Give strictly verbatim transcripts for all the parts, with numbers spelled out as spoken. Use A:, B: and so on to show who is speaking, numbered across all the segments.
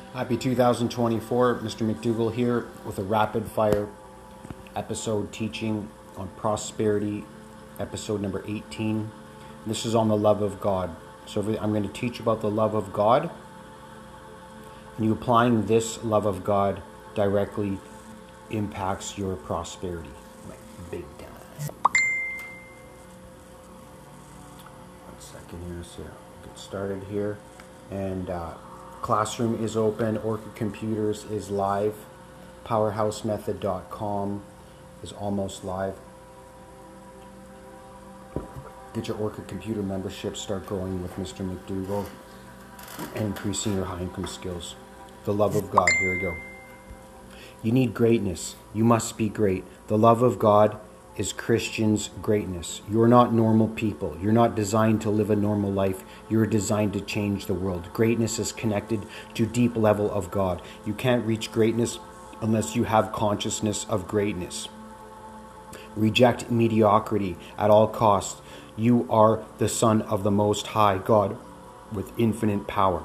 A: Happy two thousand twenty-four, Mister McDougall here with a rapid fire episode teaching on prosperity, episode number eighteen. This is on the love of God. So I'm going to teach about the love of God, and you applying this love of God directly impacts your prosperity. Like big time. One second here, so get started here. And uh, Classroom is open. Orchid Computers is live. powerhouse method dot com is almost live. Get your Orchid Computer membership. Start growing with Mister McDougall and increasing your high income skills. The love of God. Here we go. You need greatness. You must be great. The love of God is Christians' greatness. You're not normal people. You're not designed to live a normal life. You're designed to change the world. Greatness is connected to deep level of God. You can't reach greatness unless you have consciousness of greatness. Reject mediocrity at all costs. You are the Son of the Most High God with infinite power.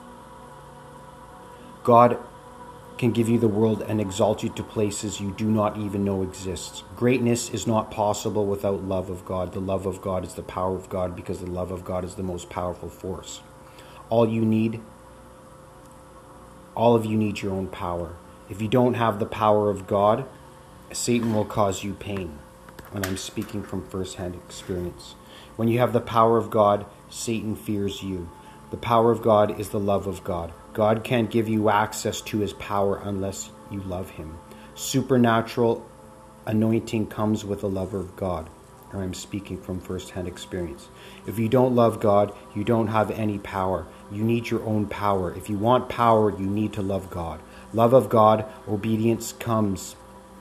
A: God can give you the world and exalt you to places you do not even know exists. Greatness is not possible without love of God. The love of God is the power of God because the love of God is the most powerful force. All you need, all of you need your own power. If you don't have the power of God, Satan will cause you pain. And I'm speaking from first-hand experience. When you have the power of God, Satan fears you. The power of God is the love of God. God can't give you access to his power unless you love him. Supernatural anointing comes with the love of God. And I'm speaking from first-hand experience. If you don't love God, you don't have any power. You need your own power. If you want power, you need to love God. Love of God, obedience comes.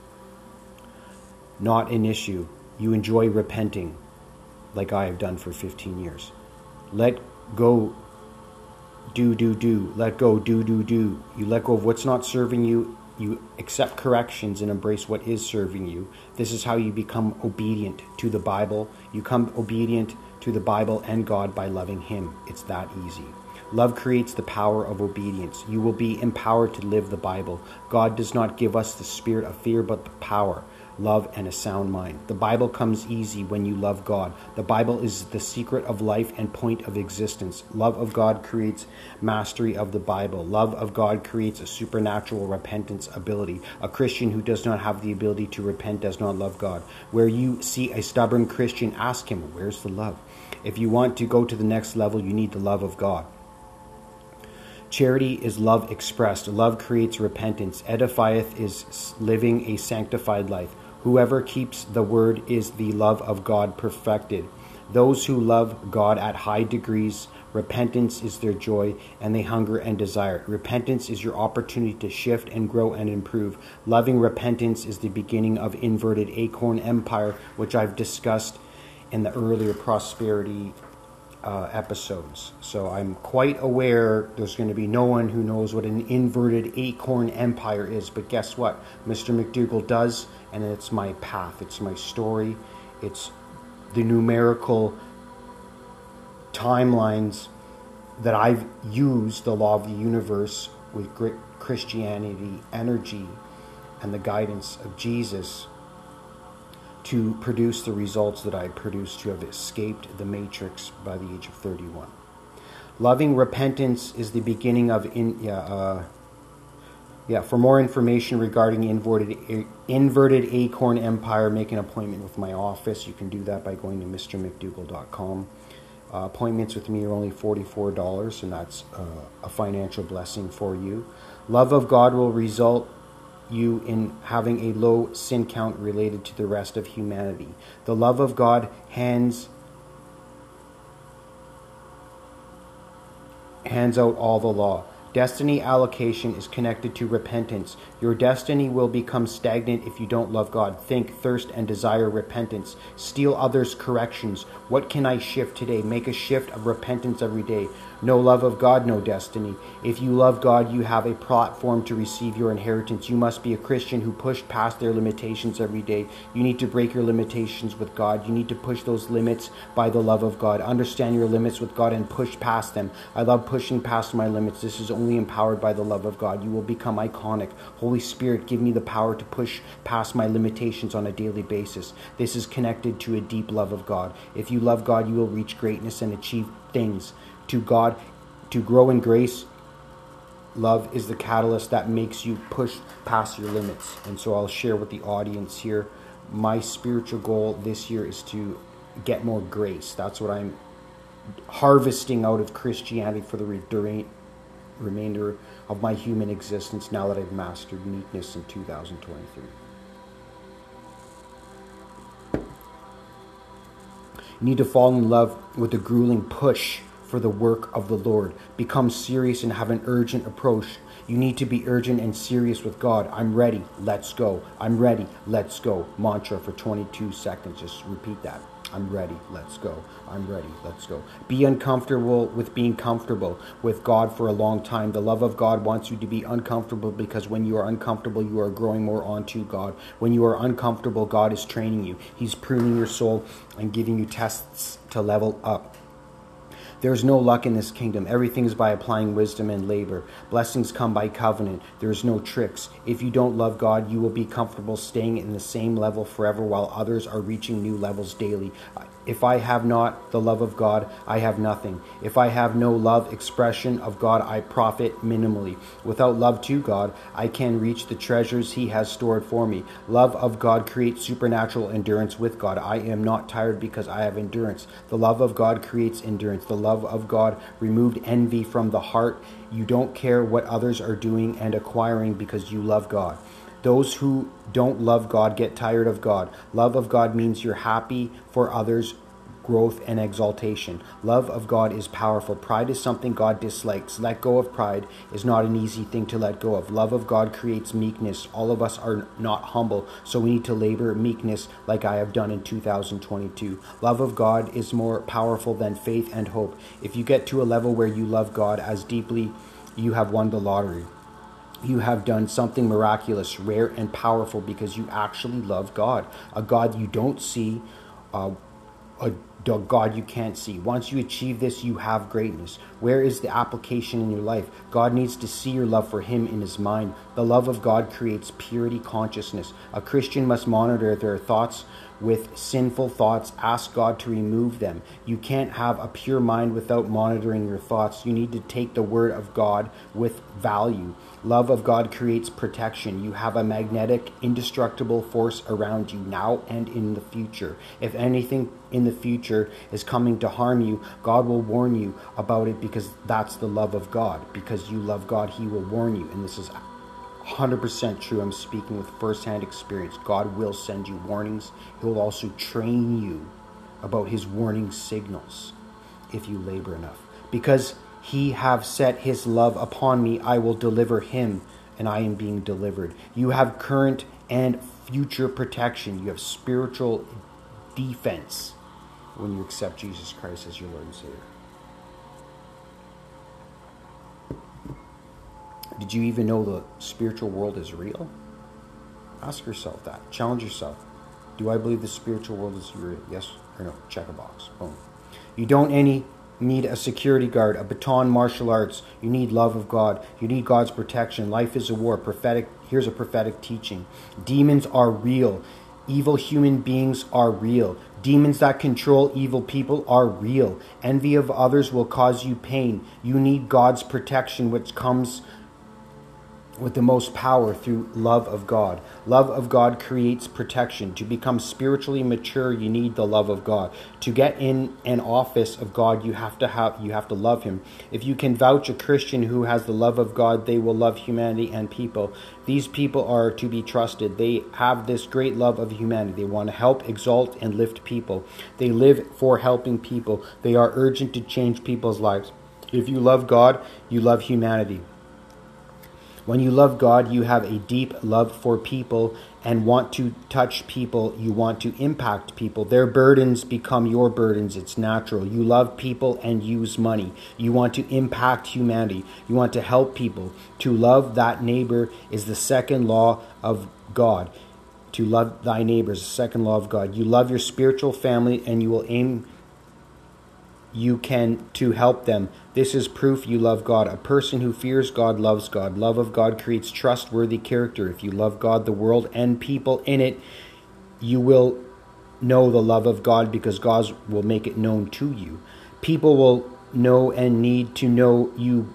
A: Not an issue. You enjoy repenting, like I have done for fifteen years. Let go. Do, do, do. Let go. Do, do, do. You let go of what's not serving you. You accept corrections and embrace what is serving you. This is how you become obedient to the Bible. You become obedient to the Bible and God by loving him. It's that easy. Love creates the power of obedience. You will be empowered to live the Bible. God does not give us the spirit of fear, but the power, love, and a sound mind. The Bible comes easy when you love God. The Bible is the secret of life and point of existence. Love of God creates mastery of the Bible. Love of God creates a supernatural repentance ability. A Christian who does not have the ability to repent does not love God. Where you see a stubborn Christian, ask him, where's the love? If you want to go to the next level, you need the love of God. Charity is love expressed. Love creates repentance. Edifieth is living a sanctified life. Whoever keeps the word is the love of God perfected. Those who love God at high degrees, repentance is their joy, and they hunger and desire. Repentance is your opportunity to shift and grow and improve. Loving repentance is the beginning of inverted acorn empire, which I've discussed in the earlier prosperity Uh, episodes. So I'm quite aware there's going to be no one who knows what an inverted acorn empire is, but guess what? Mister McDougall does, and it's my path, it's my story, it's the numerical timelines that I've used the law of the universe with Christianity, energy, and the guidance of Jesus to produce the results that I produced, to have escaped the matrix by the age of thirty-one. Loving repentance is the beginning of in yeah uh, yeah. For more information regarding inverted inverted acorn empire, make an appointment with my office. You can do that by going to Mister McDougall dot com. Uh, appointments with me are only forty-four dollars, and that's uh, a financial blessing for you. Love of God will result you in having a low sin count related to the rest of humanity. The love of God hands hands out all the law. Destiny allocation is connected to repentance. Your destiny will become stagnant if you don't love God. Think, thirst, and desire repentance. Steal others' corrections. What can I shift today? Make a shift of repentance every day. No love of God, no destiny. If you love God, you have a platform to receive your inheritance. You must be a Christian who pushed past their limitations every day. You need to break your limitations with God. You need to push those limits by the love of God. Understand your limits with God and push past them. I love pushing past my limits. This is only empowered by the love of God. You will become iconic. Holy Spirit, give me the power to push past my limitations on a daily basis. This is connected to a deep love of God. If you love God, you will reach greatness and achieve things. To God, to grow in grace, love is the catalyst that makes you push past your limits. And so I'll share with the audience here. My spiritual goal this year is to get more grace. That's what I'm harvesting out of Christianity for the re- remainder of my human existence now that I've mastered meekness in two thousand twenty-three. You need to fall in love with the grueling push for the work of the Lord. Become serious and have an urgent approach. You need to be urgent and serious with God. I'm ready. Let's go. I'm ready. Let's go. Mantra for twenty-two seconds. Just repeat that. I'm ready. Let's go. I'm ready. Let's go. Be uncomfortable with being comfortable with God for a long time. The love of God wants you to be uncomfortable, because when you are uncomfortable, you are growing more onto God. When you are uncomfortable, God is training you. He's pruning your soul and giving you tests to level up. There's no luck in this kingdom. Everything is by applying wisdom and labor. Blessings come by covenant. There's no tricks. If you don't love God, you will be comfortable staying in the same level forever while others are reaching new levels daily. If I have not the love of God, I have nothing. If I have no love expression of God, I profit minimally. Without love to God, I can reach the treasures He has stored for me. Love of God creates supernatural endurance with God. I am not tired because I have endurance. The love of God creates endurance. The love of God removed envy from the heart. You don't care what others are doing and acquiring because you love God. Those who don't love God get tired of God. Love of God means you're happy for others' growth and exaltation. Love of God is powerful. Pride is something God dislikes. Let go of pride is not an easy thing to let go of. Love of God creates meekness. All of us are not humble, so we need to labor meekness like I have done in two thousand twenty-two. Love of God is more powerful than faith and hope. If you get to a level where you love God as deeply, you have won the lottery. You have done something miraculous, rare, and powerful because you actually love God. A God you don't see, uh, a God you can't see. Once you achieve this, you have greatness. Where is the application in your life? God needs to see your love for Him in His mind. The love of God creates purity consciousness. A Christian must monitor their thoughts with sinful thoughts. Ask God to remove them. You can't have a pure mind without monitoring your thoughts. You need to take the word of God with value. Love of God creates protection. You have a magnetic, indestructible force around you now and in the future. If anything in the future is coming to harm you, God will warn you about it, because that's the love of God. Because you love God, He will warn you. And this is one hundred percent true. I'm speaking with first-hand experience. God will send you warnings. He will also train you about His warning signals if you labor enough. Because He have set His love upon me, I will deliver him, and I am being delivered. You have current and future protection. You have spiritual defense when you accept Jesus Christ as your Lord and Savior. Did you even know the spiritual world is real? Ask yourself that. Challenge yourself. Do I believe the spiritual world is real? Yes or no? Check a box. Boom. You don't any need a security guard, a baton, martial arts. You need love of God. You need God's protection. Life is a war. Prophetic. Here's a prophetic teaching. Demons are real. Evil human beings are real. Demons that control evil people are real. Envy of others will cause you pain. You need God's protection, which comes with the most power through love of God. Love of God creates protection. To become spiritually mature, you need the love of God. To get in an office of God, you have to have you have to love Him. If you can vouch a Christian who has the love of God, they will love humanity and people. These people are to be trusted. They have this great love of humanity. They want to help, exalt, and lift people. They live for helping people. They are urgent to change people's lives. If you love God, you love humanity. When you love God, you have a deep love for people and want to touch people. You want to impact people. Their burdens become your burdens. It's natural. You love people and use money. You want to impact humanity. You want to help people. To love that neighbor is the second law of God. To love thy neighbor is the second law of God. You love your spiritual family and you will aim you can to help them. This is proof you love God. A person who fears God loves God. Love of God creates trustworthy character. If you love God, the world, and people in it, you will know the love of God because God will make it known to you. People will know and need to know you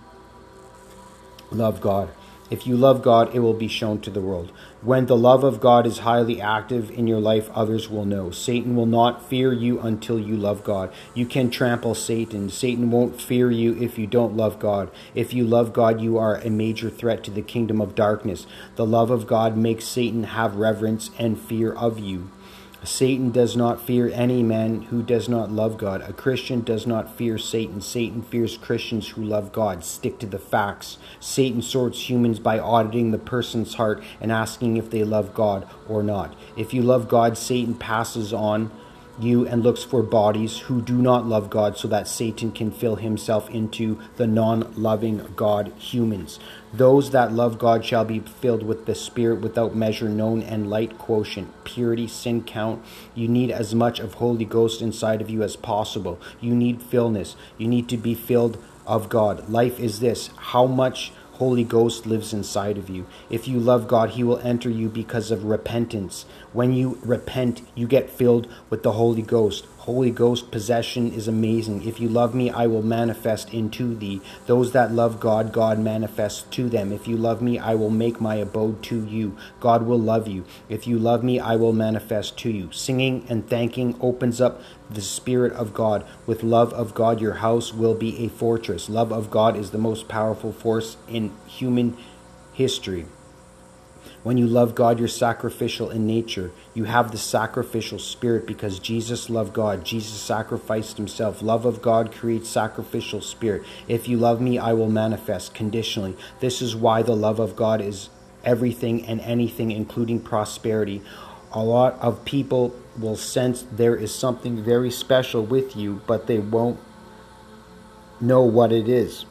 A: love God. If you love God, it will be shown to the world. When the love of God is highly active in your life, others will know. Satan will not fear you until you love God. You can trample Satan. Satan won't fear you if you don't love God. If you love God, you are a major threat to the kingdom of darkness. The love of God makes Satan have reverence and fear of you. Satan does not fear any man who does not love God. A Christian does not fear Satan. Satan fears Christians who love God. Stick to the facts. Satan sorts humans by auditing the person's heart and asking if they love God or not. If you love God, Satan passes on you and looks for bodies who do not love God so that Satan can fill himself into the non-loving God humans. Those that love God shall be filled with the Spirit without measure, known and light quotient, purity, sin count. You need as much of Holy Ghost inside of you as possible. You need fillness. You need to be filled of God. Life is this: how much Holy Ghost lives inside of you. If you love God, he will enter you because of repentance. When you repent, you get filled with the Holy Ghost. Holy Ghost possession is amazing. If you love me, I will manifest into thee. Those that love God, God manifests to them. If you love me, I will make my abode to you. God will love you. If you love me, I will manifest to you. Singing and thanking opens up the Spirit of God. With love of God, your house will be a fortress. Love of God is the most powerful force in human history. When you love God, you're sacrificial in nature. You have the sacrificial spirit because Jesus loved God. Jesus sacrificed himself. Love of God creates sacrificial spirit. If you love me, I will manifest conditionally. This is why the love of God is everything and anything, including prosperity. A lot of people will sense there is something very special with you, but they won't know what it is.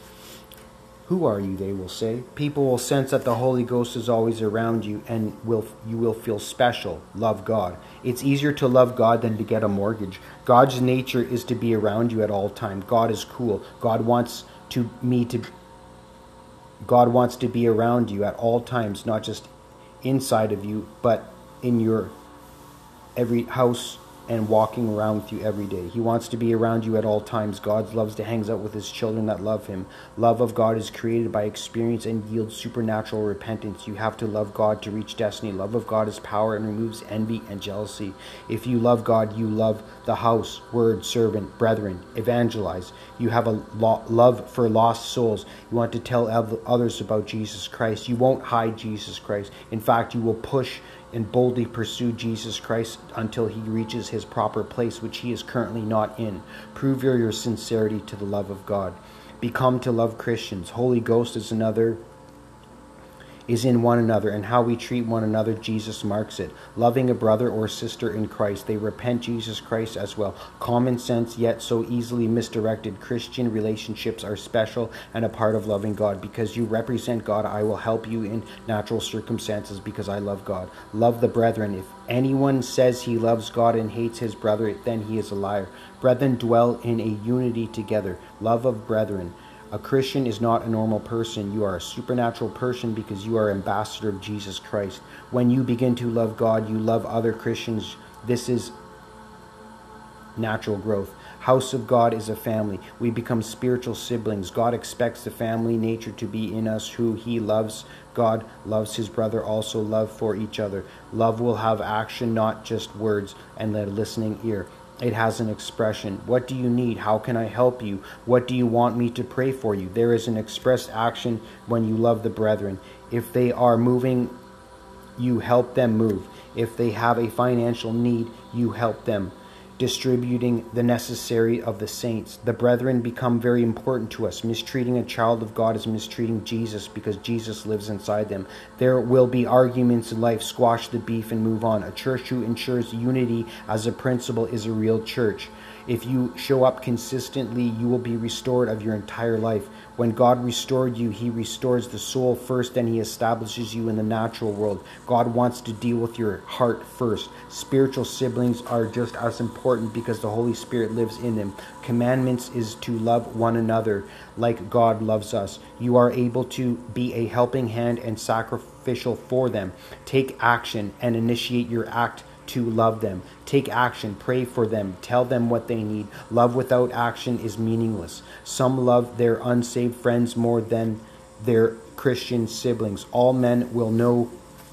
A: Who are you, they will say. People will sense that the Holy Ghost is always around you and will you will feel special. Love God. It's easier to love God than to get a mortgage. God's nature is to be around you at all times. God is cool. God wants to me to God wants to be around you at all times, not just inside of you, but in your every house and walking around with you every day. He wants to be around you at all times. God loves to hang out with his children that love him. Love of God is created by experience and yields supernatural repentance. You have to love God to reach destiny. Love of God is power and removes envy and jealousy. If you love God, you love the house, word, servant, brethren, evangelize. You have a lo- love for lost souls. You want to tell others about Jesus Christ. You won't hide Jesus Christ. In fact, you will push and boldly pursue Jesus Christ until he reaches his proper place, which he is currently not in. Prove your, your sincerity to the love of God. Become to love Christians. Holy Ghost is another is in one another, and how we treat one another, Jesus marks it. Loving a brother or sister in Christ, they repent Jesus Christ as well. Common sense, yet so easily misdirected. Christian relationships are special and a part of loving God. Because you represent God, I will help you in natural circumstances because I love God. Love the brethren. If anyone says he loves God and hates his brother, then he is a liar. Brethren dwell in a unity together. Love of brethren. A Christian is not a normal person. You are a supernatural person because you are ambassador of Jesus Christ. When you begin to love God, you love other Christians. This is natural growth. House of God is a family. We become spiritual siblings. God expects the family nature to be in us. Who he loves, God loves his brother, also love for each other. Love will have action, not just words and a listening ear. It has an expression. What do you need? How can I help you? What do you want me to pray for you? There is an expressed action when you love the brethren. If they are moving, you help them move. If they have a financial need, you help them. Distributing the necessary of the saints. The brethren become very important to us. Mistreating a child of God is mistreating Jesus because Jesus lives inside them. There will be arguments in life. Squash the beef and move on. A church who ensures unity as a principle is a real church. If you show up consistently, you will be restored of your entire life. When God restored you, he restores the soul first, and he establishes you in the natural world. God wants to deal with your heart first. Spiritual siblings are just as important because the Holy Spirit lives in them. Commandments is to love one another like God loves us. You are able to be a helping hand and sacrificial for them. Take action and initiate your act to love them. Take action, pray for them, tell them what they need. Love without action is meaningless. Some love their unsaved friends more than their Christian siblings. All men will know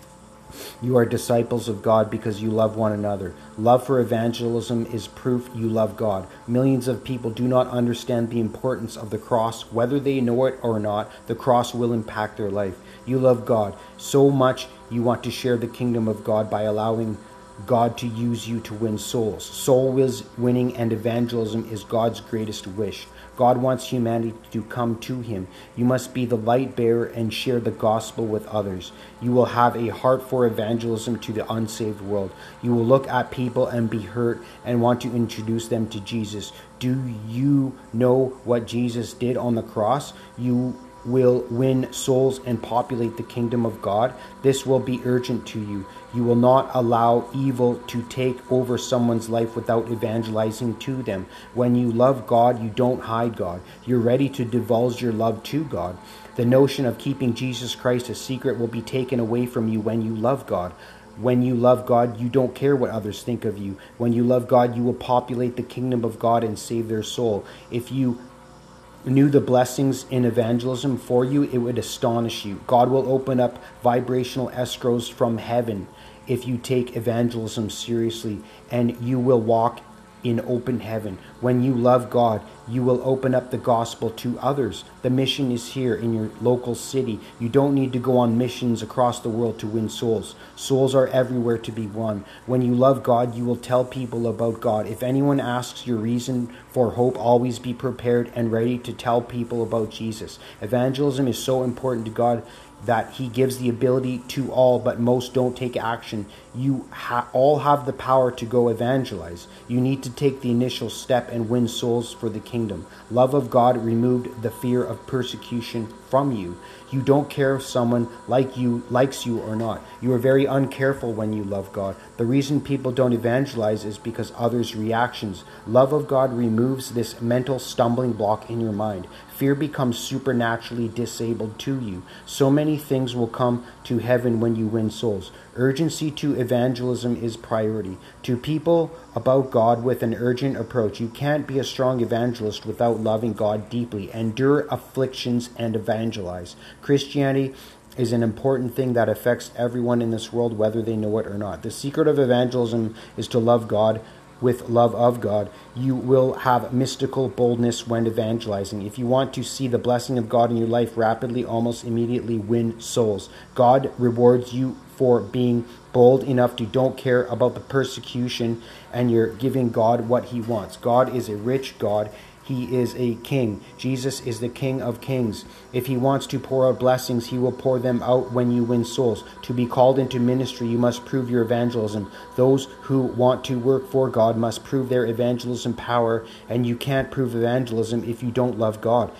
A: you are disciples of God because you love one another. Love for evangelism is proof you love God. Millions of people do not understand the importance of the cross. Whether they know it or not, the cross will impact their life. You love God so much you want to share the kingdom of God by allowing God to use you to win souls. Soul winning and evangelism is God's greatest wish. God wants humanity to come to him. You must be the light bearer and share the gospel with others. You will have a heart for evangelism to the unsaved world. You will look at people and be hurt and want to introduce them to Jesus. Do you know what Jesus did on the cross? You will win souls and populate the kingdom of God. This will be urgent to you. You will not allow evil to take over someone's life without evangelizing to them. When you love God, you don't hide God. You're ready to divulge your love to God. The notion of keeping Jesus Christ a secret will be taken away from you when you love God. When you love God, you don't care what others think of you. When you love God, you will populate the kingdom of God and save their soul. If you knew the blessings in evangelism for you, it would astonish you. God will open up vibrational escrows from heaven if you take evangelism seriously, and you will walk in open heaven. When you love God, you will open up the gospel to others. The mission is here in your local city. You don't need to go on missions across the world to win souls. Souls are everywhere to be won. When you love God, you will tell people about God. If anyone asks your reason for hope, always be prepared and ready to tell people about Jesus. Evangelism is so important to God that he gives the ability to all, but most don't take action. You ha- all have the power to go evangelize. You need to take the initial step and win souls for the kingdom. Love of God removed the fear of persecution from you. You don't care if someone like you likes you or not. You are very uncareful when you love God. The reason people don't evangelize is because others' reactions. Love of God removes this mental stumbling block in your mind. Fear becomes supernaturally disabled to you. So many things will come to heaven when you win souls. Urgency to evangelism is priority. To people about God with an urgent approach, you can't be a strong evangelist without loving God deeply. Endure afflictions and evangelize. Christianity is an important thing that affects everyone in this world, whether they know it or not. The secret of evangelism is to love God with love of God. You will have mystical boldness when evangelizing. If you want to see the blessing of God in your life rapidly, almost immediately win souls. God rewards you for being bold enough to don't care about the persecution, and you're giving God what he wants. God is a rich God. He is a king. Jesus is the King of kings. If he wants to pour out blessings, he will pour them out when you win souls. To be called into ministry, you must prove your evangelism. Those who want to work for God must prove their evangelism power, and you can't prove evangelism if you don't love God.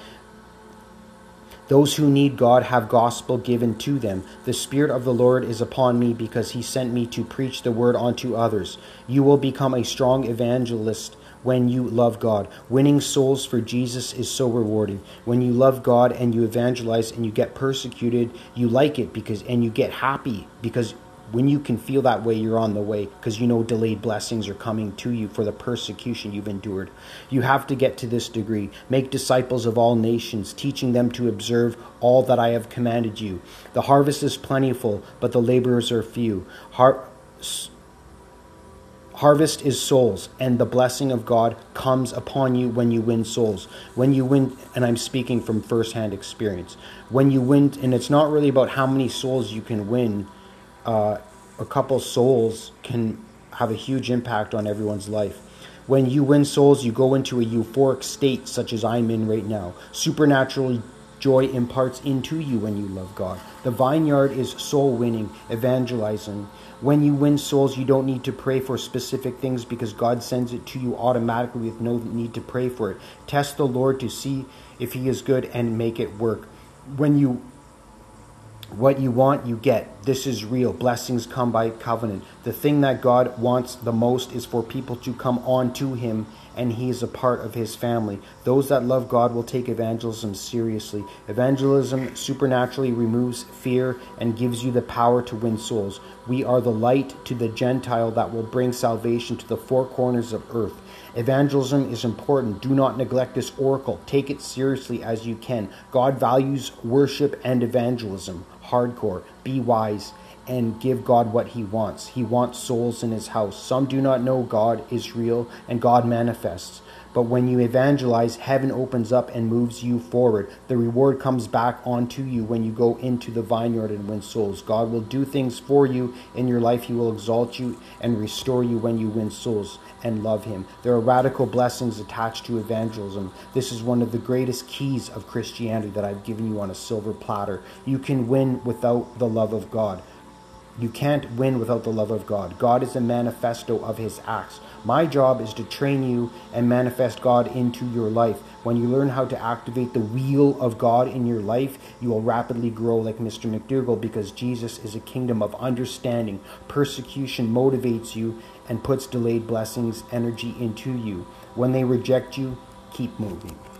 A: Those who need God have gospel given to them. The Spirit of the Lord is upon me because he sent me to preach the word unto others. You will become a strong evangelist when you love God. Winning souls for Jesus is so rewarding. When you love God and you evangelize and you get persecuted, you like it because and you get happy because when you can feel that way, you're on the way because you know delayed blessings are coming to you for the persecution you've endured. You have to get to this degree. Make disciples of all nations, teaching them to observe all that I have commanded you. The harvest is plentiful, but the laborers are few. Har- Harvest is souls, and the blessing of God comes upon you when you win souls. When you win, and I'm speaking from first-hand experience, when you win, and it's not really about how many souls you can win, uh, a couple souls can have a huge impact on everyone's life. When you win souls, you go into a euphoric state such as I'm in right now. Supernaturally joy imparts into you when you love God. The vineyard is soul winning, evangelizing. When you win souls, you don't need to pray for specific things because God sends it to you automatically with no need to pray for it. Test the Lord to see if he is good and make it work. When you What you want, you get. This is real. Blessings come by covenant. The thing that God wants the most is for people to come on to him, and he is a part of his family. Those that love God will take evangelism seriously. Evangelism supernaturally removes fear and gives you the power to win souls. We are the light to the Gentile that will bring salvation to the four corners of earth. Evangelism is important. Do not neglect this oracle. Take it seriously as you can. God values worship and evangelism. Hardcore. Be wise and give God what he wants. He wants souls in his house. Some do not know God is real and God manifests. But when you evangelize, heaven opens up and moves you forward. The reward comes back onto you when you go into the vineyard and win souls. God will do things for you in your life. He will exalt you and restore you when you win souls and love him. There are radical blessings attached to evangelism. This is one of the greatest keys of Christianity that I've given you on a silver platter. You can win without the love of God. You can't win without the love of God. God is a manifesto of his acts. My job is to train you and manifest God into your life. When you learn how to activate the wheel of God in your life, you will rapidly grow like Mister McDougall, because Jesus is a kingdom of understanding. Persecution motivates you and puts delayed blessings energy into you. When they reject you, keep moving.